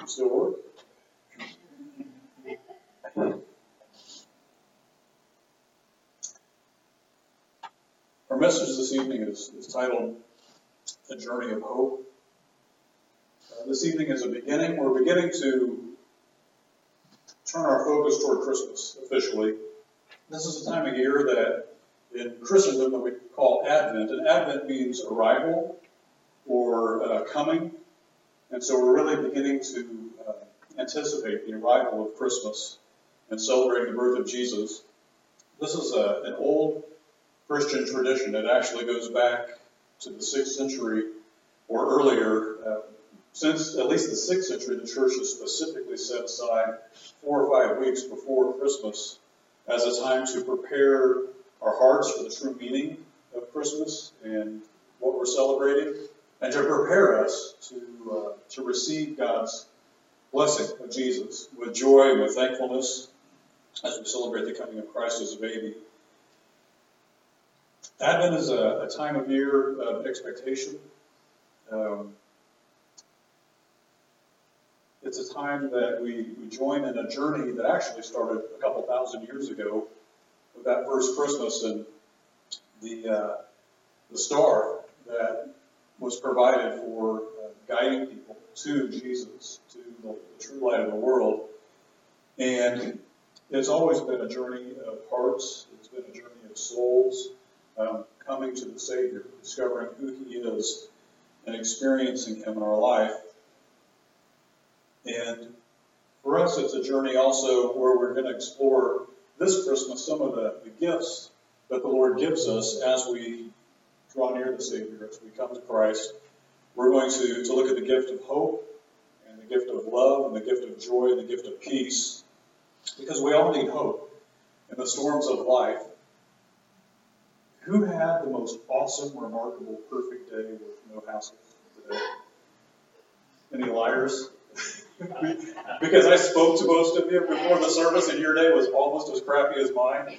Still work? Our message this evening is titled A Journey of Hope. This evening is a beginning. We're beginning to turn our focus toward Christmas officially. This is a time of year that in Christendom that we call Advent. And Advent means arrival or coming. And so we're really beginning to anticipate the arrival of Christmas and celebrate the birth of Jesus. This is an old Christian tradition. It actually goes back to the 6th century or earlier. Since at least the 6th century, the church has specifically set aside 4 or 5 weeks before Christmas as a time to prepare our hearts for the true meaning of Christmas and what we're celebrating, and to prepare us to receive God's blessing of Jesus with joy and with thankfulness as we celebrate the coming of Christ as a baby. Advent is a time of year of expectation. It's a time that we join in a journey that actually started a couple thousand years ago with that first Christmas and the star that was provided for guiding people to Jesus, to the true light of the world. And it's always been a journey of hearts. It's been a journey of souls coming to the Savior, discovering who He is and experiencing Him in our life. And for us, it's a journey also where we're going to explore this Christmas some of the gifts that the Lord gives us as we draw near the Savior, as we come to Christ. We're going to look at the gift of hope and the gift of love and the gift of joy and the gift of peace, because we all need hope in the storms of life. Who had the most awesome, remarkable, perfect day with no hassles today? Any liars? Because I spoke to most of you before the service, and your day was almost as crappy as mine.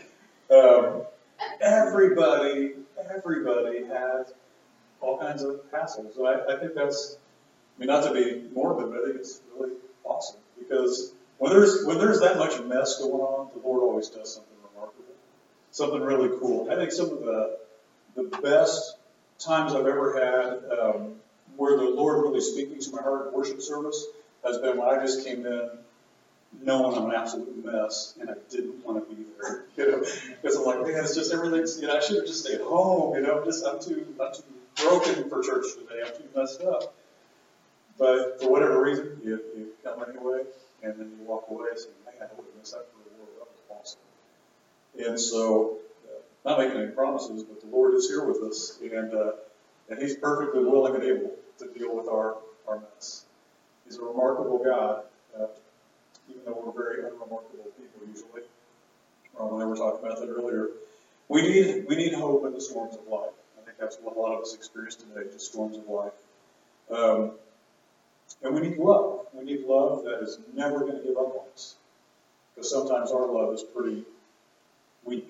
Everybody had all kinds of hassles. So I think that's, not to be morbid, but I think it's really awesome, because when there's that much mess going on, the Lord always does something remarkable, something really cool. I think some of the best times I've ever had where the Lord really speaking to my heart in worship service has been when I just came in knowing I'm an absolute mess and I didn't want to be there, because I'm like, man, it's just everything's, I should have just stayed home, I'm too broken for church today, I'm too messed up. But for whatever reason, you come anyway, and then you walk away and say, man, I wouldn't miss that for the world. That was awesome. And so, not making any promises, but the Lord is here with us, and He's perfectly willing and able to deal with our mess. He's a remarkable God, even though we're very unremarkable people usually. When they were talking about that earlier. We need hope in the storms of life. I think that's what a lot of us experience today, just storms of life. And we need love. We need love that is never going to give up on us. Because sometimes our love is pretty weak.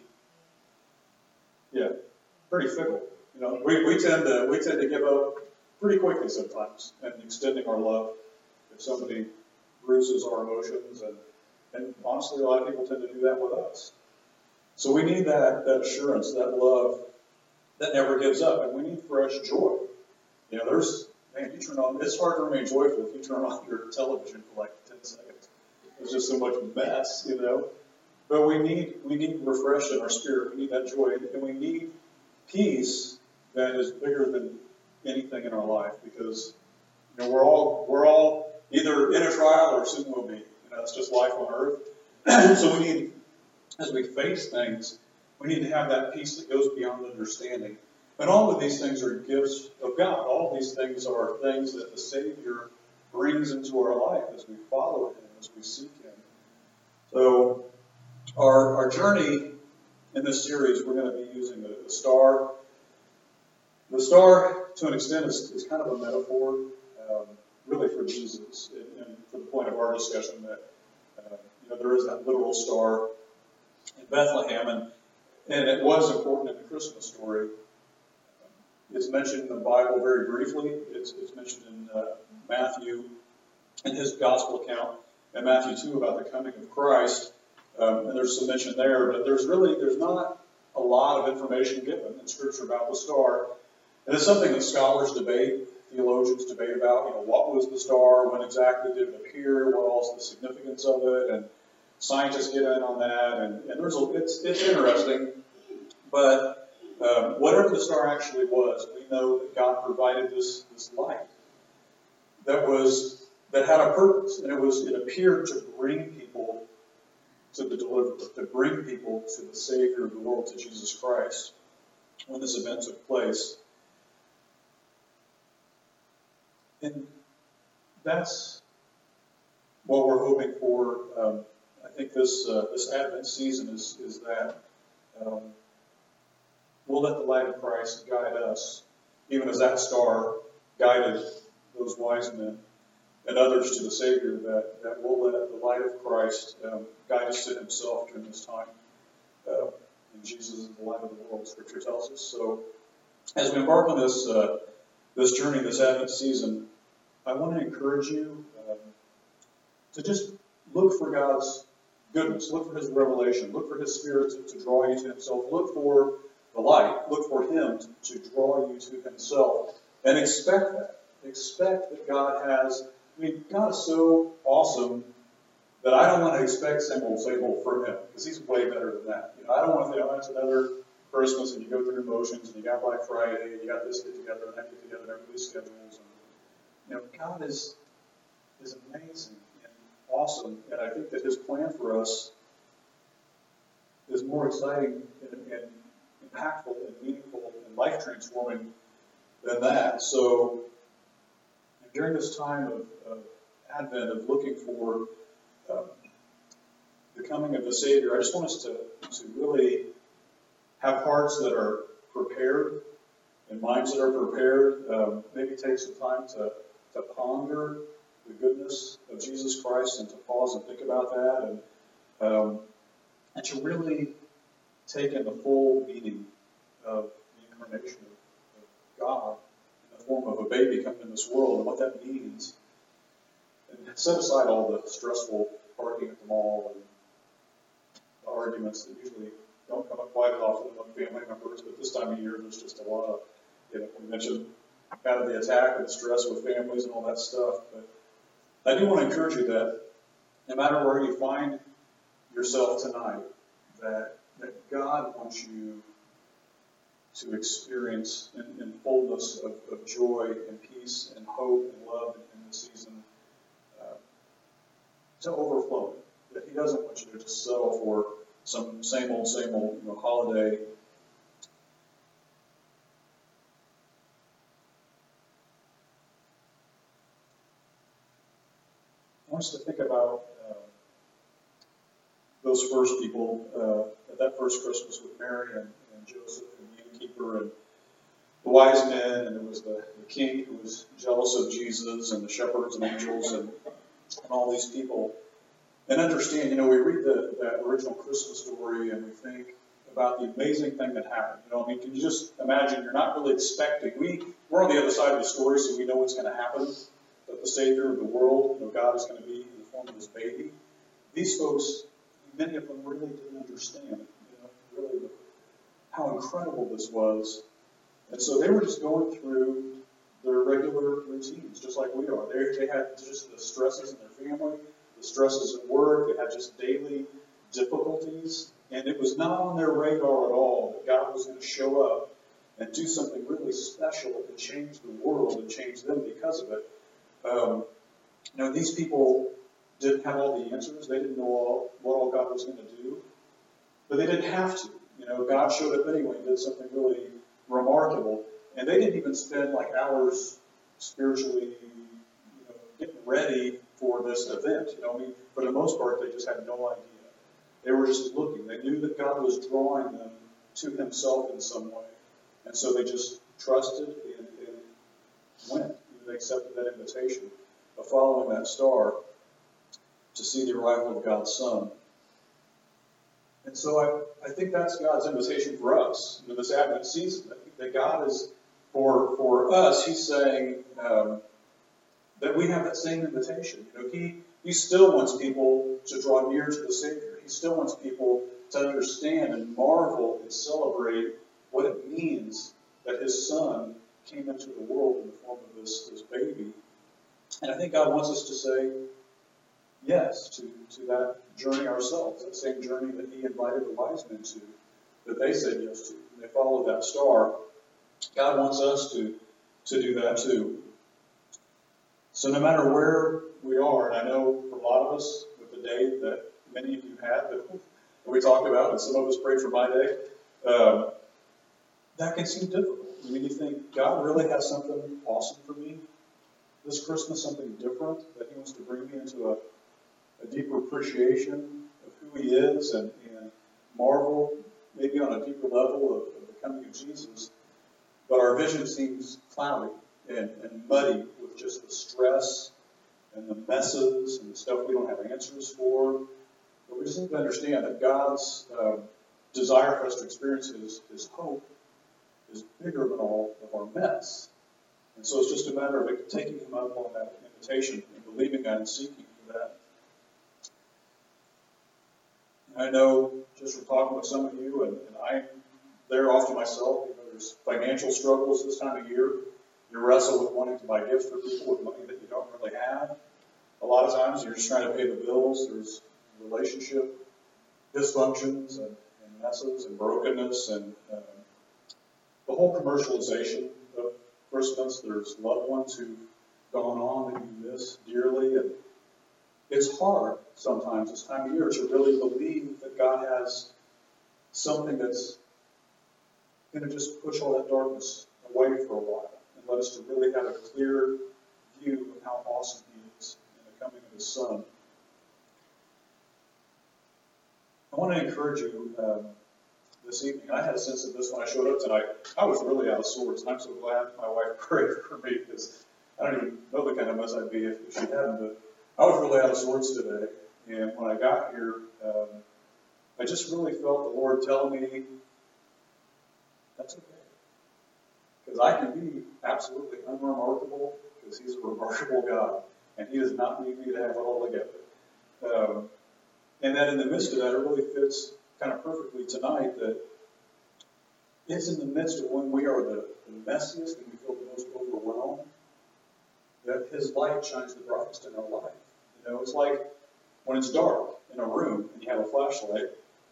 Yeah, pretty fickle. We tend to give up pretty quickly sometimes in extending our love. If somebody bruises our emotions, and honestly, a lot of people tend to do that with us. So we need that assurance, that love that never gives up, and we need fresh joy. You turn on, it's hard to remain joyful if you turn on your television for like 10 seconds. There's just so much mess, But we need refresh in our spirit. We need that joy, and we need peace that is bigger than anything in our life, because we're all either in a trial or soon will be. It's just life on earth. So we need, as we face things, we need to have that peace that goes beyond understanding. And all of these things are gifts of God. All of these things are things that the Savior brings into our life as we follow Him, as we seek Him. So our journey in this series, we're going to be using the star. The star, to an extent, is kind of a metaphor, really for Jesus, and for the point of our discussion that there is that literal star in Bethlehem, and it was important in the Christmas story. It's mentioned in the Bible very briefly. It's mentioned in Matthew in his gospel account in Matthew 2 about the coming of Christ. And there's some mention there, but there's not a lot of information given in Scripture about the star. And it's something that scholars debate, theologians debate about, what was the star, when exactly did it appear, what all's the significance of it, and scientists get in on that, and it's interesting. But whatever the star actually was, we know that God provided this light that had a purpose, and it appeared to bring people to the deliverer, to bring people to the Savior of the world, to Jesus Christ, when this event took place. And that's what we're hoping for. I think this Advent season is that we'll let the light of Christ guide us, even as that star guided those wise men and others to the Savior, that we'll let the light of Christ guide us to himself during this time. And Jesus is the light of the world, Scripture tells us. So as we embark on this journey, this Advent season, I want to encourage you to just look for God's goodness, look for his revelation, look for his Spirit to draw you to himself, look for the light, look for him to draw you to himself, and expect that. Expect that God has, God is so awesome that I don't want to expect same old from him, because he's way better than that. I don't want to think, it's another Christmas, and you go through emotions, and you got Black Friday, and you got this get together, and that get together, and everybody's schedules. And, God is amazing and awesome, and I think that his plan for us is more exciting and impactful and meaningful and life-transforming than that. So during this time of Advent, of looking for the coming of the Savior, I just want us to really have hearts that are prepared and minds that are prepared. Maybe take some time to ponder the goodness of Jesus Christ and to pause and think about that, and to really take in the full meaning of the incarnation of God in the form of a baby coming in this world and what that means. And set aside all the stressful parking at the mall and the arguments that usually don't come up quite as often among family members, but this time of year there's just a lot of, we mentioned kind of the attack and stress with families and all that stuff. But I do want to encourage you that no matter where you find yourself tonight, that God wants you to experience in fullness of joy and peace and hope and love in this season to overflow. That he doesn't want you to just settle for some same old holiday. I want us to think about those first people at that first Christmas with Mary and Joseph and the innkeeper and the wise men, and there was the king who was jealous of Jesus, and the shepherds and angels and all these people. And understand, we read that original Christmas story and we think about the amazing thing that happened. Can you just imagine, you're not really expecting, we're on the other side of the story, so we know what's going to happen, that the Savior of the world, God is going to be in the form of this baby. These folks, many of them really didn't understand, really how incredible this was. And so they were just going through their regular routines, just like we are. They had just the stresses in their family, the stresses at work. They had just daily difficulties. And it was not on their radar at all that God was going to show up and do something really special to change the world and change them because of it. These people didn't have all the answers. They didn't know what all God was going to do. But they didn't have to. God showed up anyway and did something really remarkable. And they didn't even spend hours spiritually getting ready for this event. For the most part, they just had no idea. They were just looking. They knew that God was drawing them to himself in some way. And so they just trusted and went. They accepted that invitation of following that star to see the arrival of God's Son. And so I think that's God's invitation for us in this Advent season. That God is, for us, he's saying that that we have that same invitation. He still wants people to draw near to the Savior. He still wants people to understand and marvel and celebrate what it means that His Son came into the world in the form of this baby. And I think God wants us to say yes to that journey ourselves, that same journey that He invited the wise men to, that they said yes to. And they followed that star. God wants us to do that too. So no matter where we are, and I know for a lot of us, with the day that many of you had that we talked about, and some of us prayed for my day, that can seem difficult. I mean, you think, God really has something awesome for me this Christmas, something different, that He wants to bring me into a deeper appreciation of who He is and marvel maybe on a deeper level of the coming of Jesus. But our vision seems cloudy and muddy with just the stress and the messes and the stuff we don't have answers for. But we just need to understand that God's desire for us to experience His hope is bigger than all of our mess. And so it's just a matter of taking Him up on that invitation and believing that and seeking for that. And I know just from talking with some of you, and I'm there often myself, there's financial struggles this time of year. You wrestle with wanting to buy gifts for people with money that you don't really have. A lot of times you're just trying to pay the bills. There's relationship dysfunctions and messes and brokenness and the whole commercialization of Christmas. There's loved ones who've gone on that you miss dearly. And it's hard sometimes this time of year to really believe that God has something that's going to just push all that darkness away for a while and let us to really have a clear view of how awesome He is in the coming of His Son. I want to encourage you this evening. I had a sense of this when I showed up tonight. I was really out of sorts, and I'm so glad my wife prayed for me because I don't even know the kind of mess I'd be if she hadn't. But I was really out of sorts today, and when I got here, I just really felt the Lord tell me, that's okay. Because I can be absolutely unremarkable because He's a remarkable God. And He does not need me to have it all together. And that in the midst of that, it really fits kind of perfectly tonight that it's in the midst of when we are the messiest and we feel the most overwhelmed that His light shines the brightest in our life. It's like when it's dark in a room and you have a flashlight.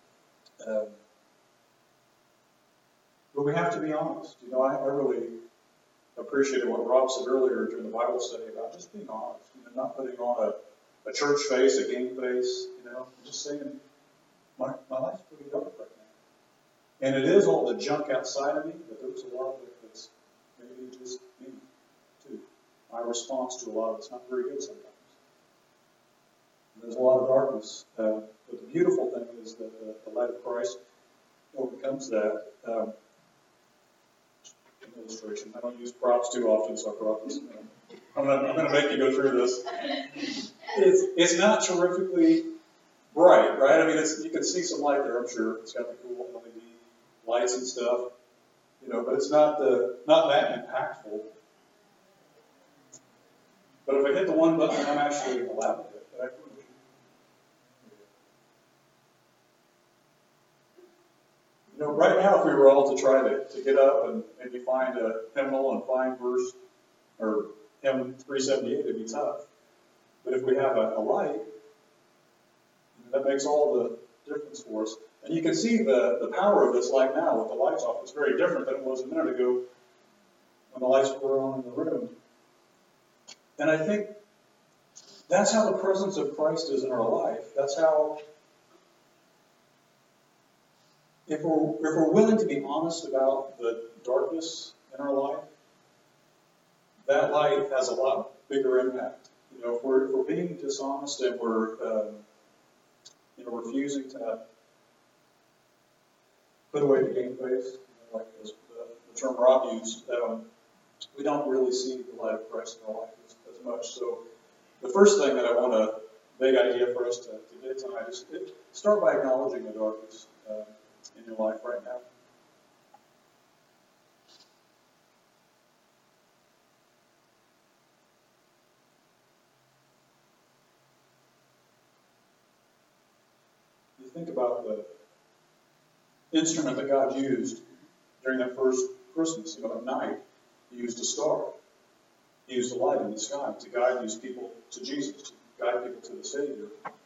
But we have to be honest. I really appreciated what Rob said earlier during the Bible study about just being honest. Not putting on a church face, a game face. Just saying, my life's pretty dark right now. And it is all the junk outside of me, but there's a lot of it that's maybe just me, too. My response to a lot of it's not very good sometimes. And there's a lot of darkness. But the beautiful thing is that the light of Christ overcomes that. Illustration. I don't use props too often, so I brought this. I'm going to make you go through this. It's not terrifically bright, right? I mean, you can see some light there, I'm sure. It's got the cool LED lights and stuff, but it's not that impactful. But if I hit the one button, I'm actually allowed to hit that. Right now, if we were all to try to get up and maybe find a hymnal and find verse or hymn 378, it'd be tough. But if we have a light, that makes all the difference for us. And you can see the power of this light now with the lights off. It's very different than it was a minute ago when the lights were on in the room. And I think that's how the presence of Christ is in our life. That's how, if we're willing to be honest about the darkness in our life, that light has a lot bigger impact. If we're being dishonest and we're refusing to put away the game face, like the term Rob used, we don't really see the light of Christ in our life as much. So the first thing that I want to, big idea for us to get tonight is start by acknowledging the darkness in your life right now. think about the instrument that God used during that first Christmas, at night, He used a star. He used a light in the sky to guide these people to Jesus, to guide people to the Savior.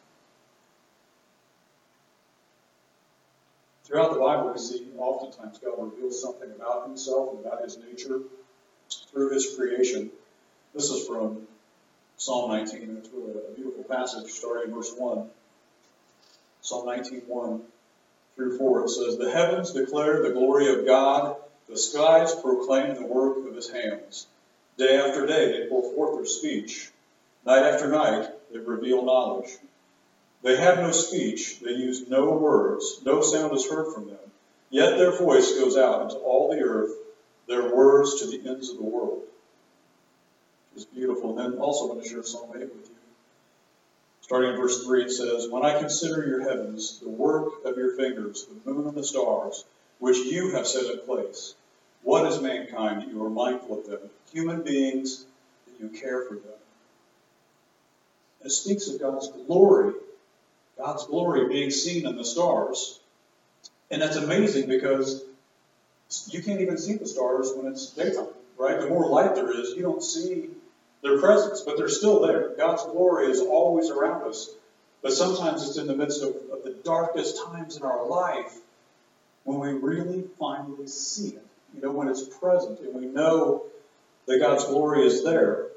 Throughout the Bible, we see oftentimes God reveals something about Himself and about His nature through His creation. This is from Psalm 19, and it's really a beautiful passage starting in verse 1. Psalm 19:1 through 4, it says, "The heavens declare the glory of God, the skies proclaim the work of His hands. Day after day they pour forth their speech. Night after night they reveal knowledge. They have no speech, they use no words, no sound is heard from them. Yet their voice goes out into all the earth, their words to the ends of the world." It's beautiful. And then also I want to share Psalm 8 with you. Starting in verse 3, it says, "When I consider your heavens, the work of your fingers, the moon and the stars, which you have set in place, what is mankind that you are mindful of them? Human beings that you care for them." It speaks of God's glory being seen in the stars. And that's amazing because you can't even see the stars when it's daytime, right? The more light there is, you don't see their presence, but they're still there. God's glory is always around us. But sometimes it's in the midst of the darkest times in our life when we really finally see it. When it's present and we know that God's glory is there.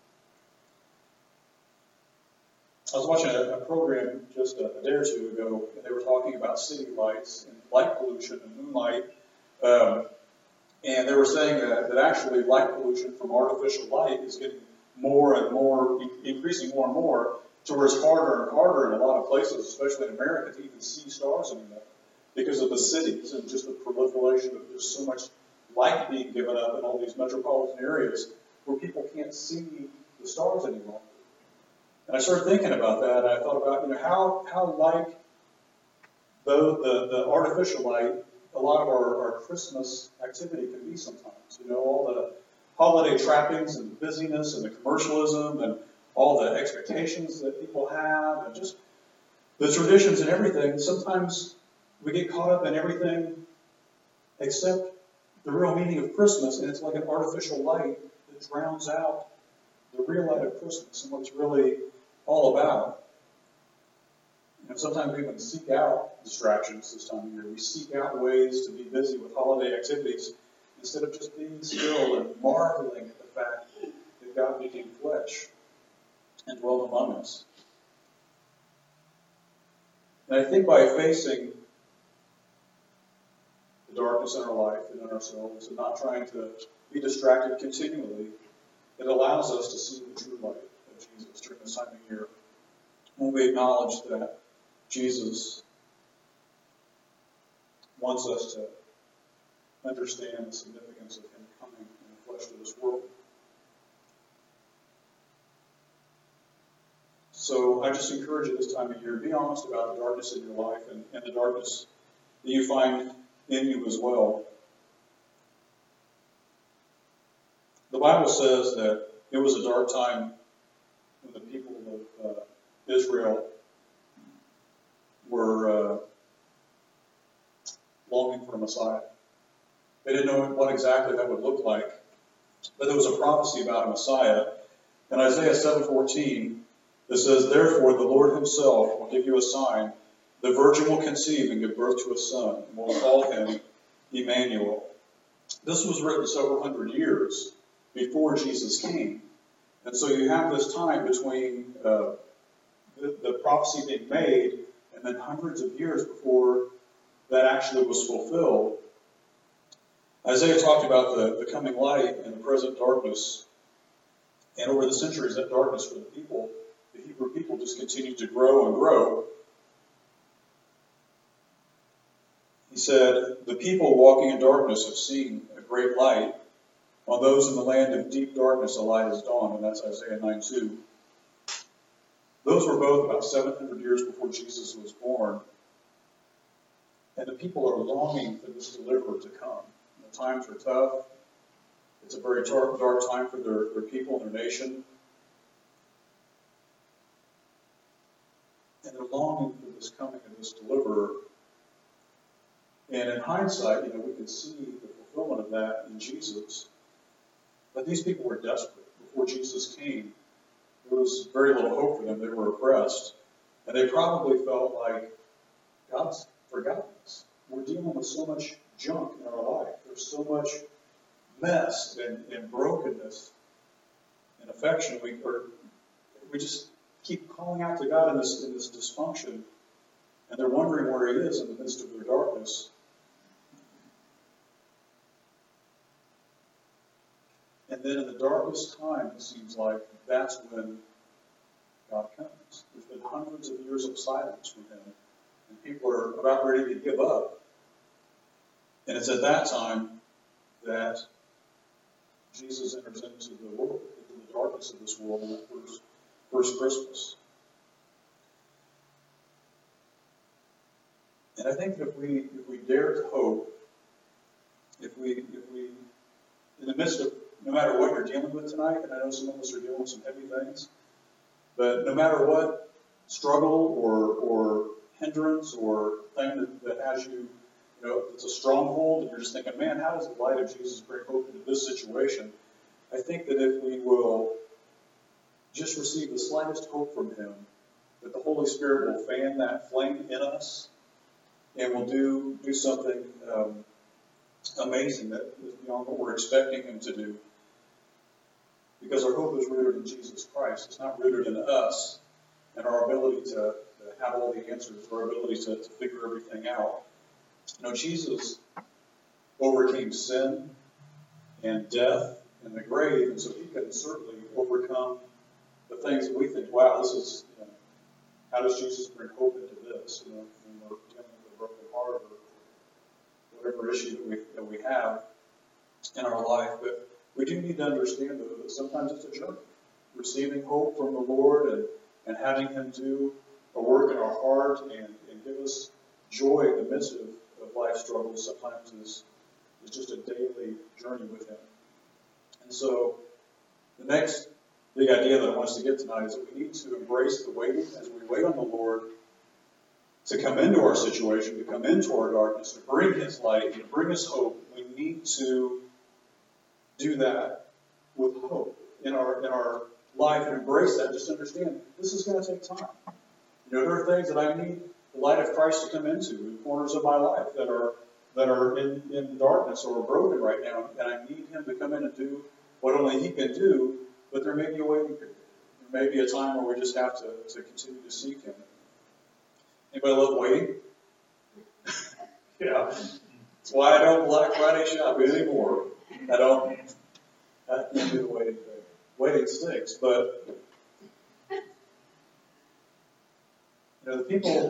I was watching a program just a day or two ago, and they were talking about city lights and light pollution and moonlight. And they were saying that actually light pollution from artificial light is getting more and more, increasing more and more, to where it's harder and harder in a lot of places, especially in America, to even see stars anymore because of the cities and just the proliferation of just so much light being given up in all these metropolitan areas where people can't see the stars anymore. And I started thinking about that, and I thought about, how like the artificial light, a lot of our Christmas activity can be sometimes. All the holiday trappings and the busyness and the commercialism and all the expectations that people have and just the traditions and everything. Sometimes we get caught up in everything except the real meaning of Christmas, and it's like an artificial light that drowns out the real light of Christmas and what it's really all about. Sometimes we even seek out distractions this time of year. We seek out ways to be busy with holiday activities instead of just being still and marveling at the fact that God became flesh and dwelt among us. And I think by facing the darkness in our life and in ourselves and not trying to be distracted continually, it allows us to see the true light of Jesus during this time of year. When we acknowledge that Jesus wants us to understand the significance of Him coming in the flesh to this world. So I just encourage you this time of year, be honest about the darkness in your life and the darkness that you find in you as well. The Bible says that it was a dark time when the people of Israel were longing for a Messiah. They didn't know what exactly that would look like, but there was a prophecy about a Messiah. In Isaiah 7:14, it says, "Therefore the Lord Himself will give you a sign. The virgin will conceive and give birth to a son, and will call him Emmanuel." This was written several hundred years before Jesus came. And so you have this time between the prophecy being made and then hundreds of years before that actually was fulfilled. Isaiah talked about the coming light and the present darkness. And over the centuries, that darkness for the people, the Hebrew people, just continued to grow and grow. He said, "The people walking in darkness have seen a great light. On those in the land of deep darkness, a light has dawned." And that's Isaiah 9:2. Those were both about 700 years before Jesus was born. And the people are longing for this deliverer to come. The times are tough. It's a very dark time for their people and their nation. And they're longing for this coming of this deliverer. And in hindsight, we can see the fulfillment of that in Jesus. But these people were desperate. Before Jesus came, there was very little hope for them. They were oppressed. And they probably felt like God's forgotten us. We're dealing with so much junk in our life. There's so much mess and brokenness and affection. We just keep calling out to God in this dysfunction. And they're wondering where He is in the midst of their darkness. And then in the darkest time, it seems like that's when God comes. There's been hundreds of years of silence from Him. And people are about ready to give up. And it's at that time that Jesus enters into the world, into the darkness of this world on that first Christmas. And I think that if we dare to hope, if we in the midst of, no matter what you're dealing with tonight, and I know some of us are dealing with some heavy things, but no matter what struggle or hindrance or thing that has you, it's a stronghold, and you're just thinking, man, how does the light of Jesus bring hope into this situation? I think that if we will just receive the slightest hope from Him, that the Holy Spirit will fan that flame in us and will do something amazing that is beyond what we're expecting Him to do. Because our hope is rooted in Jesus Christ. It's not rooted in us and our ability to have all the answers, our ability to figure everything out. Jesus overcame sin and death and the grave, and so He can certainly overcome the things that we think, wow, this is, how does Jesus bring hope into this? When we're dealing with a broken heart or whatever issue that we have in our life. But we do need to understand, though, that sometimes it's a journey. Receiving hope from the Lord and having Him do a work in our heart and give us joy in the midst of life struggles sometimes is just a daily journey with Him. And so the next big idea that I want us to get tonight is that we need to embrace the waiting as we wait on the Lord to come into our situation, to come into our darkness, to bring His light, to bring us hope. We need to do that with hope in our life and embrace that. Just understand this is going to take time. There are things that I need the light of Christ to come into in corners of my life that are in darkness or broken right now, and I need Him to come in and do what only He can do. But there may be a waiting period. There may be a time where we just have to continue to seek Him. Anybody love waiting? Yeah. That's why I don't Black Friday shopping anymore. I can't do the waiting thing. Waiting stinks, but the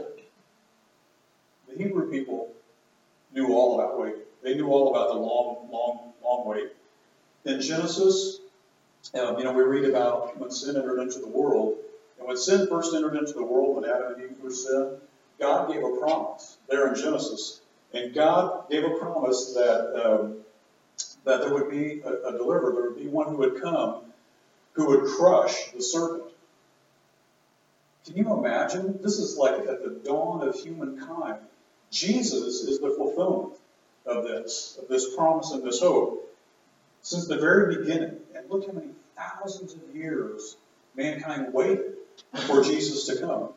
Hebrew people knew all about waiting. They knew all about the long wait. In Genesis, we read about when sin entered into the world. And when sin first entered into the world, when Adam and Eve first sinned, God gave a promise there in Genesis. And God gave a promise that there would be a deliverer. There would be one who would come who would crush the serpent. Can you imagine? This is like at the dawn of humankind. Jesus is the fulfillment of this promise and this hope. Since the very beginning, and look how many thousands of years mankind waited for Jesus to come.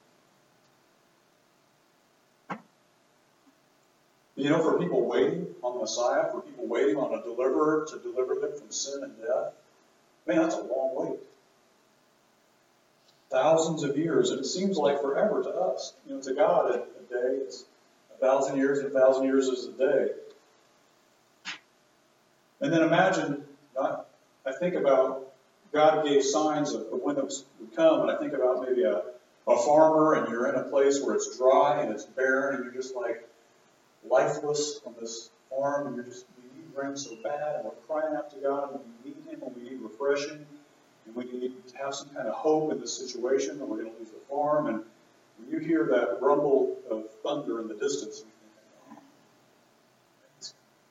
For people waiting on the Messiah, for people waiting on a deliverer to deliver them from sin and death, man, that's a long wait. Thousands of years, and it seems like forever to us. To God, a day is 1,000 years, and 1,000 years is a day. And then imagine, I think about God gave signs of when it would come, and I think about maybe a farmer, and you're in a place where it's dry and it's barren, and you're just like lifeless on this farm, and we need rain so bad, and we're crying out to God, and we need Him, and we need refreshing, and we need to have some kind of hope in this situation, or we're going to lose the farm. And when you hear that rumble of thunder in the distance, you think, it's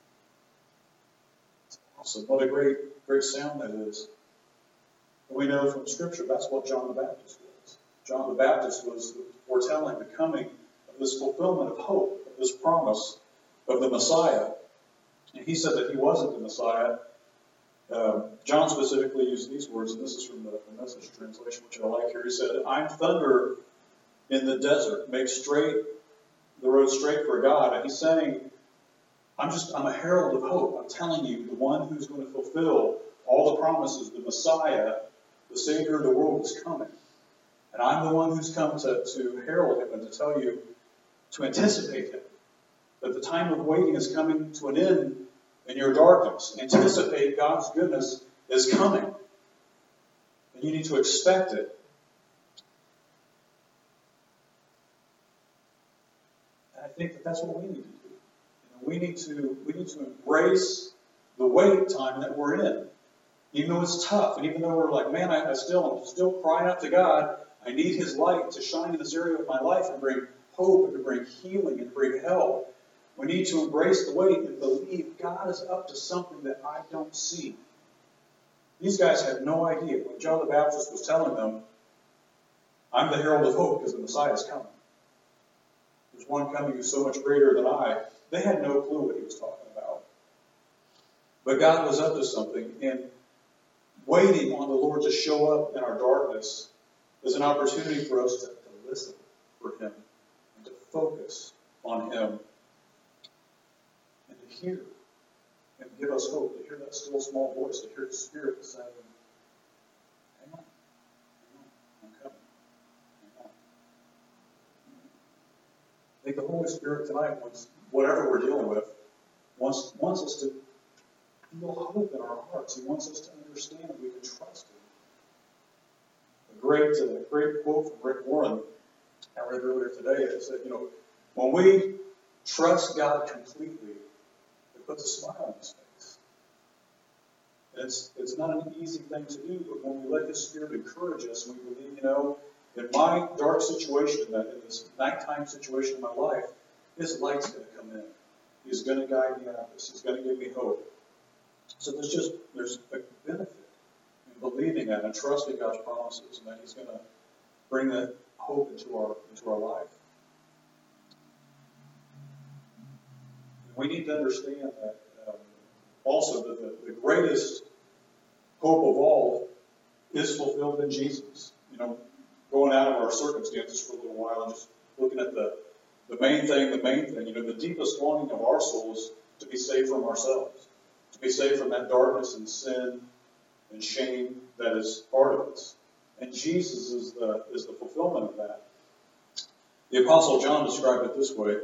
awesome. What a great sound that is. And we know from Scripture that's what John the Baptist was. John the Baptist was foretelling the coming of this fulfillment of hope, of this promise of the Messiah. And he said that he wasn't the Messiah. John specifically used these words, and this is from the Message translation, which I like here. He said, "I'm thunder in the desert, make straight the road straight for God." And he's saying, I'm a herald of hope. I'm telling you, the one who's going to fulfill all the promises, the Messiah, the Savior of the world, is coming. And I'm the one who's come to herald him and to tell you, to anticipate him. That the time of waiting is coming to an end in your darkness. Anticipate God's goodness is coming. And you need to expect it. And I think that that's what we need to do. We need to embrace the wait time that we're in. Even though it's tough, and even though we're like, man, I'm still crying out to God. I need His light to shine in this area of my life and bring hope and to bring healing and bring help. We need to embrace the wait and believe God is up to something that I don't see. These guys had no idea. When John the Baptist was telling them, I'm the herald of hope because the Messiah is coming. There's one coming who's so much greater than I. They had no clue what he was talking about. But God was up to something, and waiting on the Lord to show up in our darkness is an opportunity for us to listen for Him and to focus on Him and to hear and to give us hope, to hear that still small voice, to hear the Spirit saying, hang on, I'm coming. Hang on. I think the Holy Spirit tonight wants, whatever we're dealing with, wants us to feel hope in our hearts. He wants us to understand that we can trust Him. A great quote from Rick Warren I read earlier today. It said, when we trust God completely, it puts a smile on His face. And it's not an easy thing to do, but when we let His Spirit encourage us, and we believe, in my dark situation, in this nighttime situation in my life, His light's going to come in. He's going to guide me out of this. He's going to give me hope. So there's a benefit in believing that and trusting God's promises, and that He's going to bring that hope into our life. We need to understand that also that the greatest hope of all is fulfilled in Jesus. Going out of our circumstances for a little while and just looking at the main thing. The deepest longing of our soul is to be saved from ourselves, to be saved from that darkness and sin and shame that is part of us. And Jesus is the fulfillment of that. The Apostle John described it this way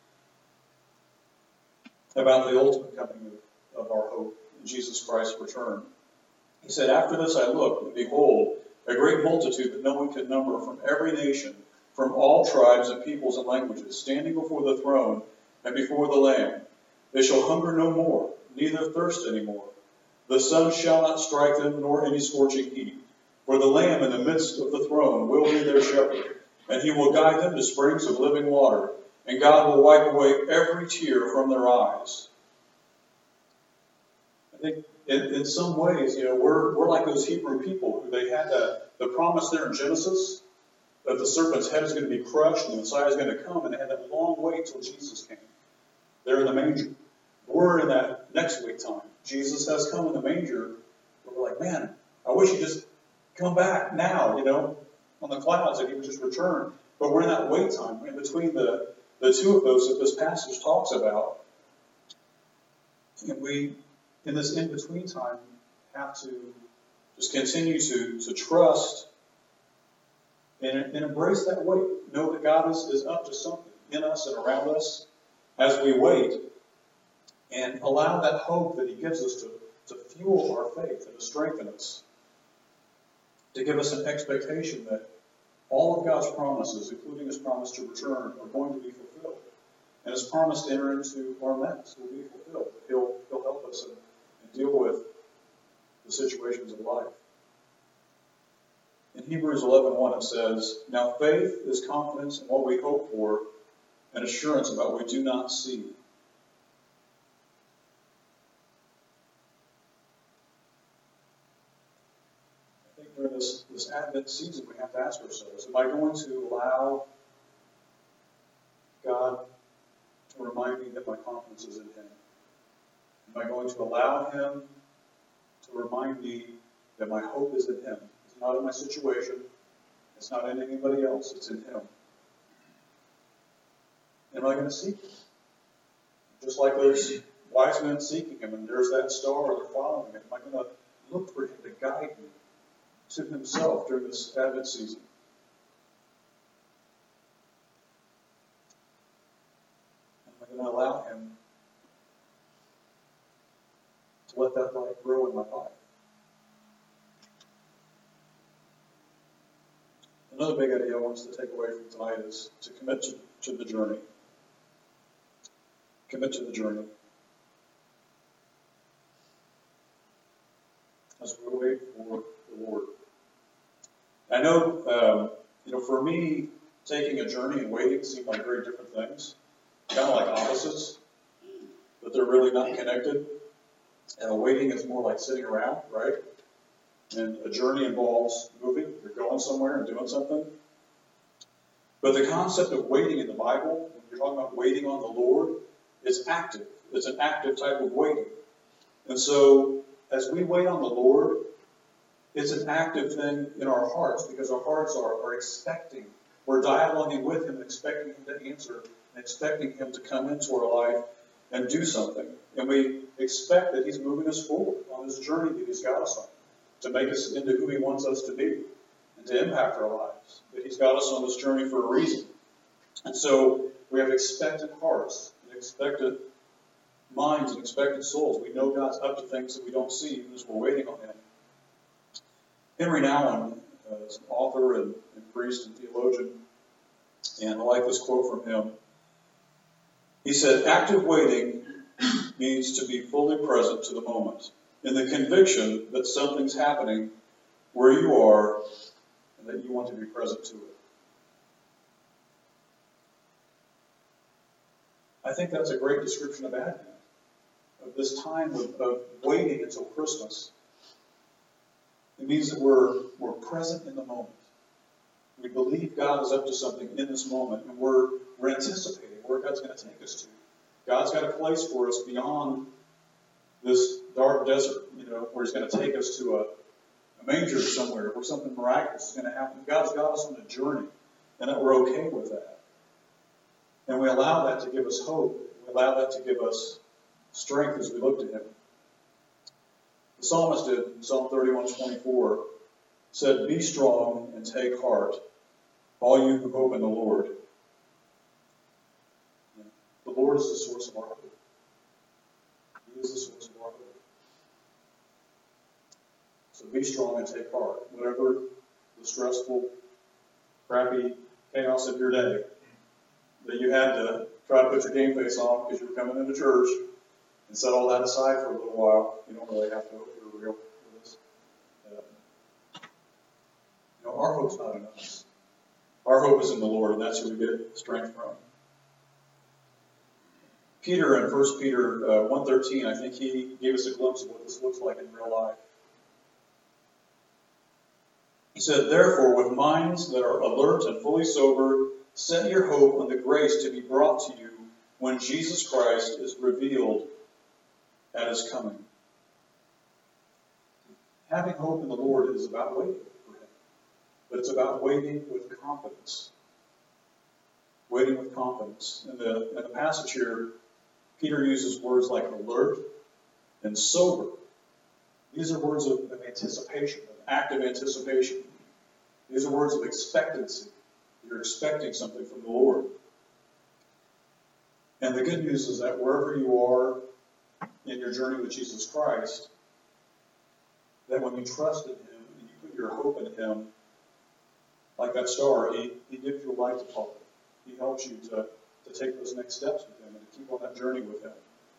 about the ultimate coming of our hope in Jesus Christ's return. He said, "After this I looked, and behold, a great multitude that no one could number from every nation, from all tribes and peoples and languages, standing before the throne and before the Lamb. They shall hunger no more, neither thirst any more. The sun shall not strike them, nor any scorching heat. For the Lamb in the midst of the throne will be their shepherd, and He will guide them to springs of living water, and God will wipe away every tear from their eyes." I think in some ways, we're like those Hebrew people who they had the promise there in Genesis that the serpent's head is going to be crushed and the Messiah is going to come, and they had that long wait till Jesus came. They're in the manger. We're in that next wait time. Jesus has come in the manger. We're like, man, I wish He'd just come back now, on the clouds, and He would just return. But we're in that wait time in between the two of those that this passage talks about. And we, in this in-between time, have to just continue to trust and embrace that wait. Know that God is up to something in us and around us as we wait, and allow that hope that He gives us to fuel our faith and to strengthen us, to give us an expectation that all of God's promises, including His promise to return, are going to be fulfilled. And His promise to enter into our mess will be fulfilled. He'll help us and deal with the situations of life. In Hebrews 11:1 it says, "Now faith is confidence in what we hope for, and assurance about what we do not see." I think during this Advent season, we have to ask ourselves, am I going to allow God to remind me that my confidence is in Him? Am I going to allow Him to remind me that my hope is in Him? It's not in my situation. It's not in anybody else. It's in Him. Am I going to seek Him? Just like there's wise men seeking Him, and there's that star, they're following Him. Am I going to look for Him to guide me to Himself during this Advent season? Am I going to allow Him to let that light grow in my life? Another big idea I want us to take away from tonight is to commit to the journey. Commit to the journey. As we wait for the Lord. I know, for me, taking a journey and waiting seem like very different things. Kind of like opposites, but they're really not connected. And waiting is more like sitting around, right? And a journey involves moving. You're going somewhere and doing something. But the concept of waiting in the Bible, when you're talking about waiting on the Lord, is active. It's an active type of waiting. And so, as we wait on the Lord, it's an active thing in our hearts because our hearts are expecting. We're dialoguing with Him and expecting Him to answer and expecting Him to come into our life and do something. And we expect that He's moving us forward on this journey that He's got us on to make us into who He wants us to be and to impact our lives. That He's got us on this journey for a reason. And so we have expectant hearts and expectant minds and expectant souls. We know God's up to things that we don't see even as we're waiting on Him. Henry Nouwen is an author and priest and theologian, and I like this quote from him. He said, "Active waiting means to be fully present to the moment, in the conviction that something's happening where you are and that you want to be present to it." I think that's a great description of Advent, of this time of waiting until Christmas. It means that we're present in the moment. We believe God is up to something in this moment, and we're anticipating where God's going to take us to. God's got a place for us beyond this dark desert, where He's going to take us to a manger somewhere, where something miraculous is going to happen. God's got us on a journey, and that we're okay with that. And we allow that to give us hope. We allow that to give us strength as we look to Him. The psalmist did, in Psalm 31:24, said, "Be strong and take heart, all you who hope in the Lord." The Lord is the source of our hope. He is the source of our hope. So be strong and take heart. Whatever the stressful, crappy chaos of your day that you had to try to put your game face on because you were coming into church, and set all that aside for a little while. You don't really have to hope you're real for this. Our hope's not in us. Our hope is in the Lord, and that's who we get strength from. Peter in 1 Peter 1:13, I think he gave us a glimpse of what this looks like in real life. He said, "Therefore, with minds that are alert and fully sober, set your hope on the grace to be brought to you when Jesus Christ is revealed at His coming." Having hope in the Lord is about waiting for Him. But it's about waiting with confidence. Waiting with confidence. In the passage here, Peter uses words like alert and sober. These are words of anticipation, of active anticipation. These are words of expectancy. You're expecting something from the Lord. And the good news is that wherever you are in your journey with Jesus Christ, that when you trust in Him and you put your hope in Him, like that star, He gives you a light to follow. He helps you to take those next steps with Him and to keep on that journey with Him.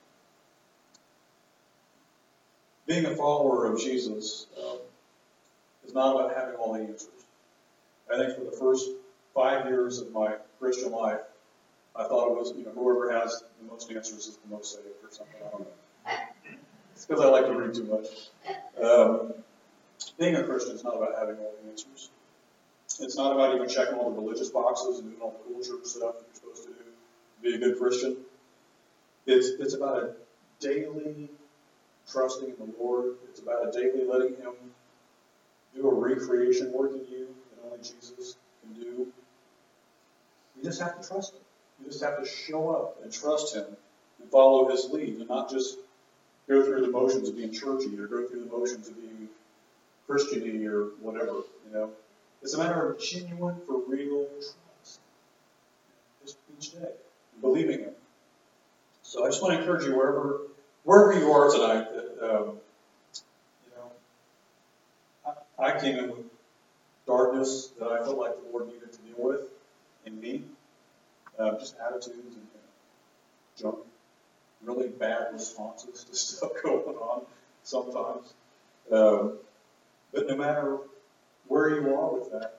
Being a follower of Jesus is not about having all the answers. I think for the first 5 years of my Christian life, I thought it was, whoever has the most answers is the most saved or something. I don't know. It's because I like to read too much. Being a Christian is not about having all the answers. It's not about even checking all the religious boxes and doing all the cool church stuff that you're supposed to do to be a good Christian. It's about a daily trusting in the Lord. It's about a daily letting Him do a recreation work in you that only Jesus can do. You just have to trust Him. You just have to show up and trust Him and follow His lead and not just go through the motions of being churchy or go through the motions of being Christian-y or whatever, It's a matter of genuine, for real trust. Just each day, believing Him. So I just want to encourage you wherever you are tonight, that I came in with darkness that I felt like the Lord needed to deal with in me, just attitudes and junk, really bad responses to stuff going on sometimes. But no matter where you are with that,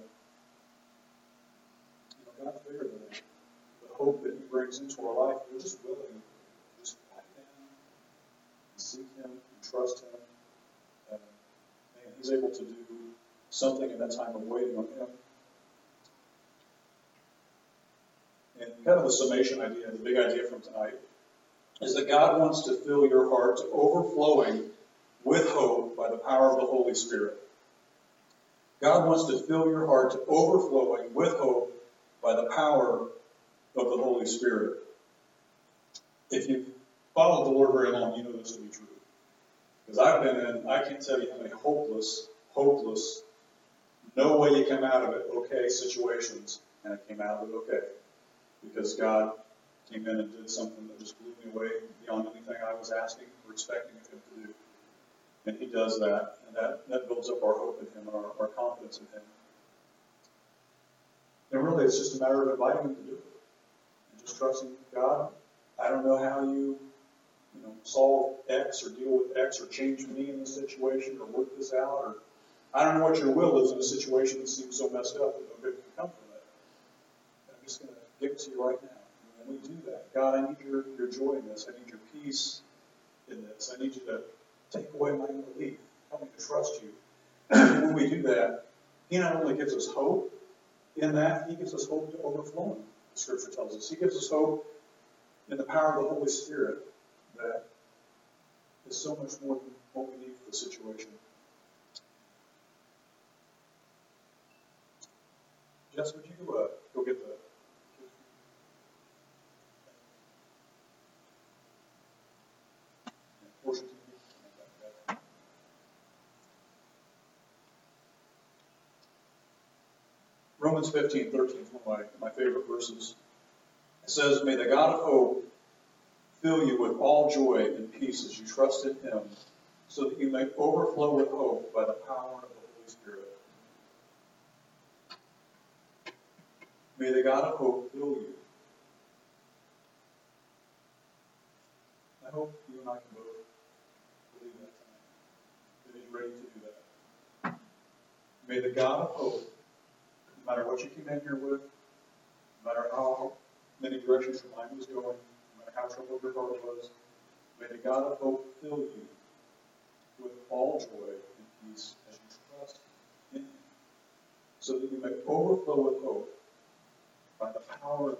God's bigger than that. The hope that He brings into our life, we're just willing to just back down and seek Him and trust Him. And He's able to do something in that time of waiting on Him. And kind of the summation idea, the big idea from tonight, is that God wants to fill your heart to overflowing with hope by the power of the Holy Spirit. God wants to fill your heart to overflowing with hope by the power of the Holy Spirit. If you've followed the Lord very long, you know this to be true. Because I've been in, I can't tell you how many hopeless, no way you come out of it okay situations, and I came out of it okay. Because God came in and did something that just blew me away beyond anything I was asking or expecting of Him to do. And He does that, and that builds up our hope in Him and our confidence in Him. And really, it's just a matter of inviting Him to do it. And just trusting God. I don't know how you solve X or deal with X or change me in this situation or work this out. Or I don't know what your will is in a situation that seems so messed up that no good can come from it. I'm just going to give it to you right now. And when we do that, God, I need your joy in this. I need your peace in this. I need you to take away my unbelief. Help me to trust you. When we do that, He not only gives us hope in that, He gives us hope to overflowing, the Scripture tells us. He gives us hope in the power of the Holy Spirit that is so much more than what we need for the situation. Jess, would you go get the... Romans 15:13 is one of my favorite verses. It says, "May the God of hope fill you with all joy and peace as you trust in Him, so that you may overflow with hope by the power of the Holy Spirit." May the God of hope fill you. I hope you and I can both believe that tonight, that He's ready to do that. May the God of hope, no matter what you came in here with, no matter how many directions your mind was going, no matter how troubled your heart was, may the God of hope fill you with all joy and peace as you trust in Him, so that you may overflow with hope by the power of